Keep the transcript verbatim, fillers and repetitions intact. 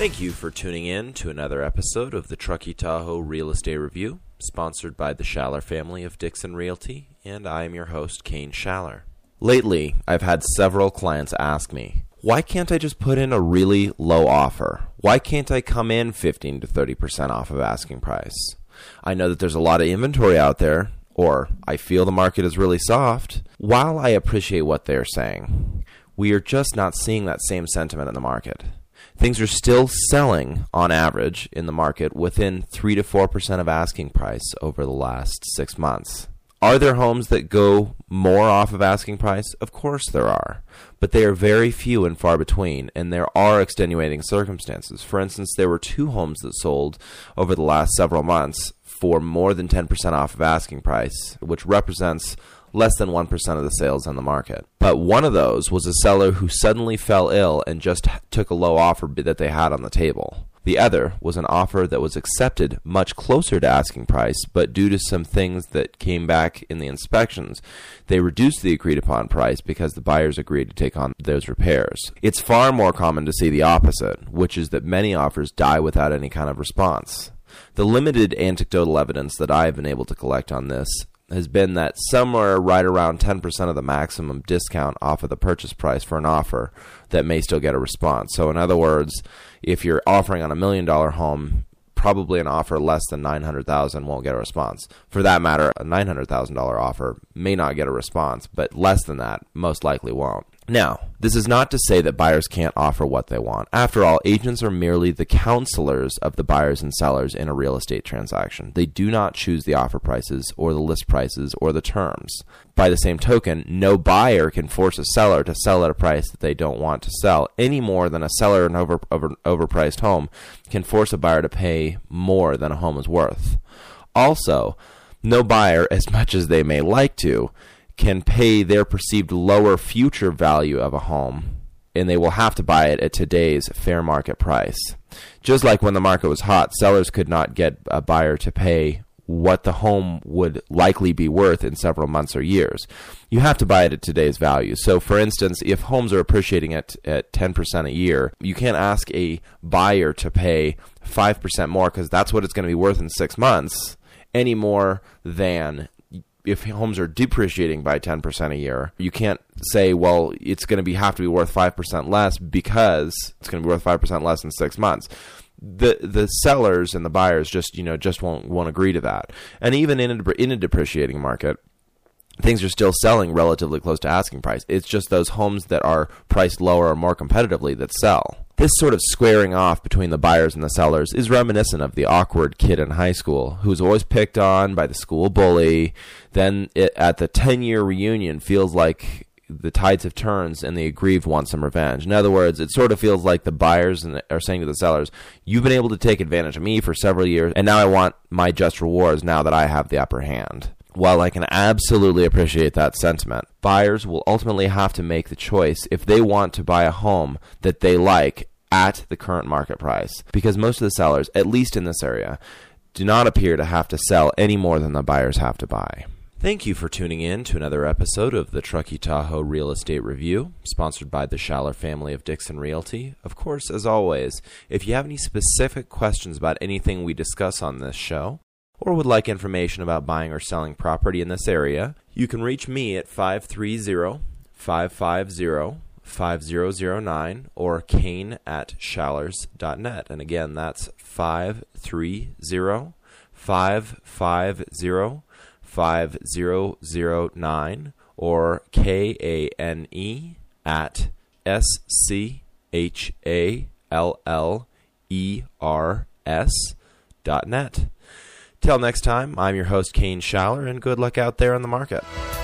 Thank you for tuning in to another episode of the Truckee Tahoe Real Estate Review, sponsored by the Schaller family of Dixon Realty, and I am your host, Kane Schaller. Lately, I've had several clients ask me, why can't I just put in a really low offer? Why can't I come in fifteen to thirty percent off of asking price? I know that there's a lot of inventory out there, or I feel the market is really soft. While I appreciate what they're saying, we are just not seeing that same sentiment in the market. Things are still selling, on average, in the market within three to four percent of asking price over the last six months. Are there homes that go more off of asking price? Of course there are, but they are very few and far between, and there are extenuating circumstances. For instance, there were two homes that sold over the last several months for more than ten percent off of asking price, which represents less than one percent of the sales on the market. But one of those was a seller who suddenly fell ill and just took a low offer that they had on the table. The other was an offer that was accepted much closer to asking price, but due to some things that came back in the inspections, they reduced the agreed upon price because the buyers agreed to take on those repairs. It's far more common to see the opposite, which is that many offers die without any kind of response. The limited anecdotal evidence that I have been able to collect on this has been that somewhere right around ten percent of the maximum discount off of the purchase price for an offer that may still get a response. So in other words, if you're offering on a million dollar home, probably an offer less than nine hundred thousand dollars won't get a response. For that matter, a nine hundred thousand dollars offer may not get a response, but less than that most likely won't. Now, this is not to say that buyers can't offer what they want. After all, agents are merely the counselors of the buyers and sellers in a real estate transaction. They do not choose the offer prices or the list prices or the terms. By the same token, no buyer can force a seller to sell at a price that they don't want to sell, any more than a seller in an over, over, overpriced home can force a buyer to pay more than a home is worth. Also, no buyer, as much as they may like to, can pay their perceived lower future value of a home, and they will have to buy it at today's fair market price. Just like when the market was hot, sellers could not get a buyer to pay what the home would likely be worth in several months or years. You have to buy it at today's value. So, for instance, if homes are appreciating at, at ten percent a year, you can't ask a buyer to pay five percent more because that's what it's going to be worth in six months any more than if homes are depreciating by ten percent a year. You can't say, well, it's going to be have to be worth five percent less because it's going to be worth five percent less in six months. The the sellers and the buyers just, you know, just won't won't agree to that. And even in a, in a depreciating market, things are still selling relatively close to asking price. It's just those homes that are priced lower or more competitively that sell. This sort of squaring off between the buyers and the sellers is reminiscent of the awkward kid in high school who's always picked on by the school bully. Then it, at the ten-year reunion, feels like the tides have turned and the aggrieved want some revenge. In other words, it sort of feels like the buyers are saying to the sellers, you've been able to take advantage of me for several years, and now I want my just rewards now that I have the upper hand. While I can absolutely appreciate that sentiment, buyers will ultimately have to make the choice if they want to buy a home that they like at the current market price, because most of the sellers, at least in this area, do not appear to have to sell any more than the buyers have to buy. Thank you for tuning in to another episode of the Truckee Tahoe Real Estate Review, sponsored by the Schaller family of Dixon Realty. Of course, as always, if you have any specific questions about anything we discuss on this show, or would like information about buying or selling property in this area, you can reach me at five three zero, five five zero, five zero zero nine or kane at schallers dot net. And again, that's five three zero, five five zero, five zero zero nine or K A N E at S C H A L L E R S dot net. Till next time, I'm your host, Kane Schaller, and good luck out there in the market.